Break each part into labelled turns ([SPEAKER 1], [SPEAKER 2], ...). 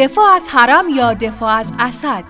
[SPEAKER 1] دفاع از حرم یا دفاع از اسد؟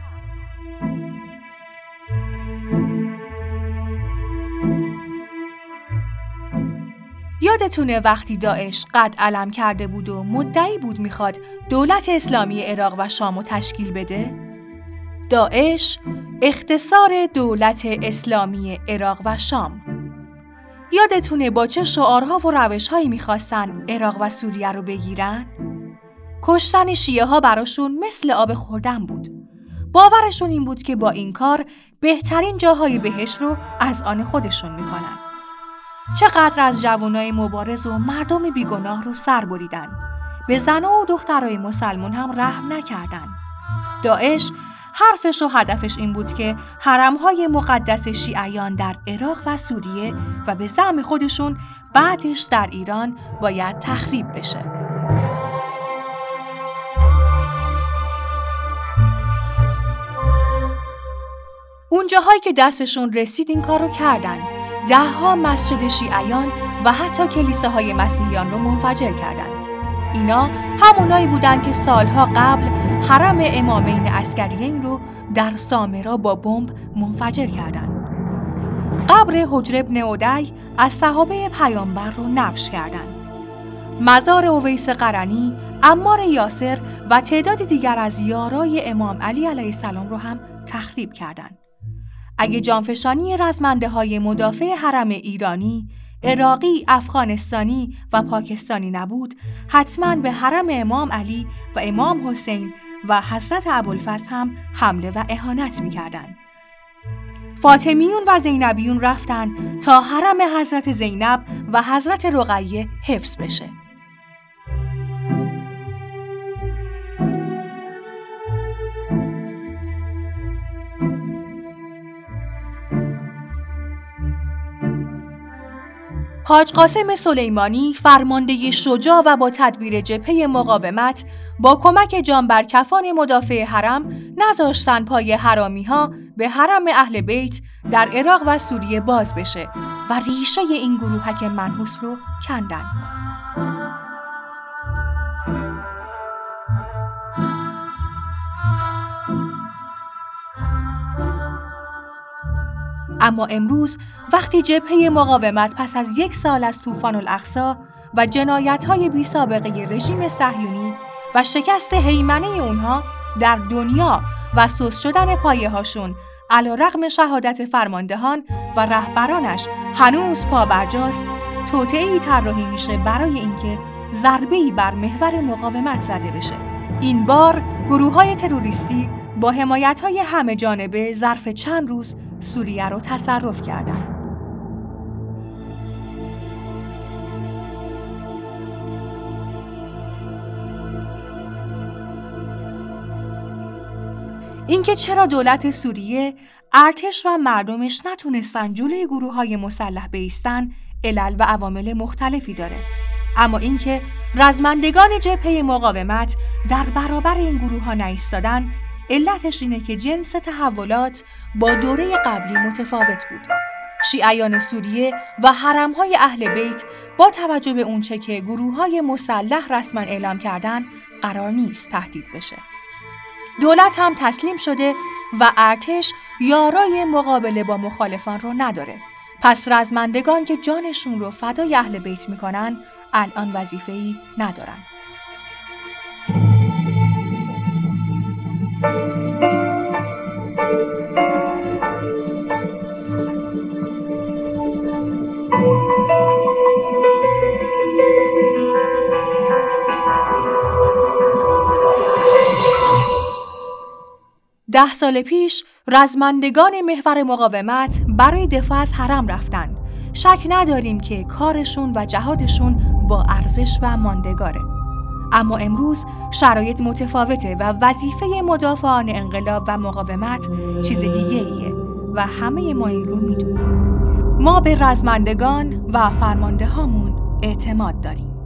[SPEAKER 1] یادتونه وقتی داعش قد علم کرده بود و مدعی بود میخواد دولت اسلامی عراق و شام رو تشکیل بده؟ داعش اختصار دولت اسلامی عراق و شام. یادتونه با چه شعارها و روشهایی میخواستن عراق و سوریه رو بگیرن؟ کشتن شیعه ها براشون مثل آب خوردن بود. باورشون این بود که با این کار بهترین جاهای بهشت رو از آن خودشون میکنن. چقدر از جوانای مبارز و مردم بیگناه رو سر بریدن. به زنها و دخترای مسلمان هم رحم نکردن. داعش حرفش و هدفش این بود که حرمهای مقدس شیعیان در عراق و سوریه و به زعم خودشون بعدش در ایران باید تخریب بشه. اون جاهایی که دستشون رسید این کار رو کردن. 10 مسجد شیعیان و حتی کلیساهای مسیحیان رو منفجر کردن. اینا همونایی بودن که سالها قبل حرم امامین عسکریین رو در سامرا با بمب منفجر کردن. قبر حجر ابن عدی از صحابه پیامبر رو نبش کردن. مزار اویس قرنی، عمار یاسر و تعداد دیگر از یارای امام علی علیه السلام رو هم تخریب کردن. اگه جانفشانی رزمنده‌های مدافع حرم ایرانی، عراقی، افغانستانی و پاکستانی نبود، حتماً به حرم امام علی و امام حسین و حضرت ابوالفضل هم حمله و اهانت می‌کردند. فاطمیون و زینبیون رفتن تا حرم حضرت زینب و حضرت رقیه حفظ بشه. حاج قاسم سلیمانی فرمانده شجاع و با تدبیر جبهه مقاومت با کمک جانبرکفان مدافع حرم نذاشتن پای حرامی‌ها به حرم اهل بیت در عراق و سوریه باز بشه و ریشه این گروهک منحوس رو کندن. اما امروز وقتی جبهه مقاومت پس از 1 سال از طوفان الاقصی و جنایت‌های بی‌سابقه رژیم صهیونی و شکست هیمنه اونها در دنیا و سوس شدن پایه‌هاشون علی‌رغم شهادت فرماندهان و رهبرانش هنوز پابرجاست، توطئه‌ای طراحی میشه برای اینکه ضربه‌ای بر محور مقاومت زده بشه. این بار گروه‌های تروریستی با حمایت‌های همه جانبه ظرف چند روز سوریه رو تصرف کردند. اینکه چرا دولت سوریه، ارتش و مردمش نتونستن جلوی گروه‌های مسلح بایستن، علل و عوامل مختلفی داره. اما اینکه رزمندگان جبهه مقاومت در برابر این گروه‌ها نایستادن، علتش اینه که جنس تحولات با دوره قبلی متفاوت بود. شیعیان سوریه و حرم‌های اهل بیت با توجه به اونچه که گروه‌های مسلح رسما اعلام کردن قرار نیست تهدید بشه. دولت هم تسلیم شده و ارتش یارای مقابله با مخالفان رو نداره. پس رزمندگان که جانشون رو فدای اهل بیت میکنن الان وظیفه‌ای ندارن. ده سال پیش رزمندگان محور مقاومت برای دفاع از حرم رفتن. شک نداریم که کارشون و جهادشون با ارزش و ماندگاره. اما امروز شرایط متفاوته و وظیفه مدافعان انقلاب و مقاومت چیز دیگه ایه و همه ما این رو میدونیم. ما به رزمندگان و فرمانده هامون اعتماد داریم.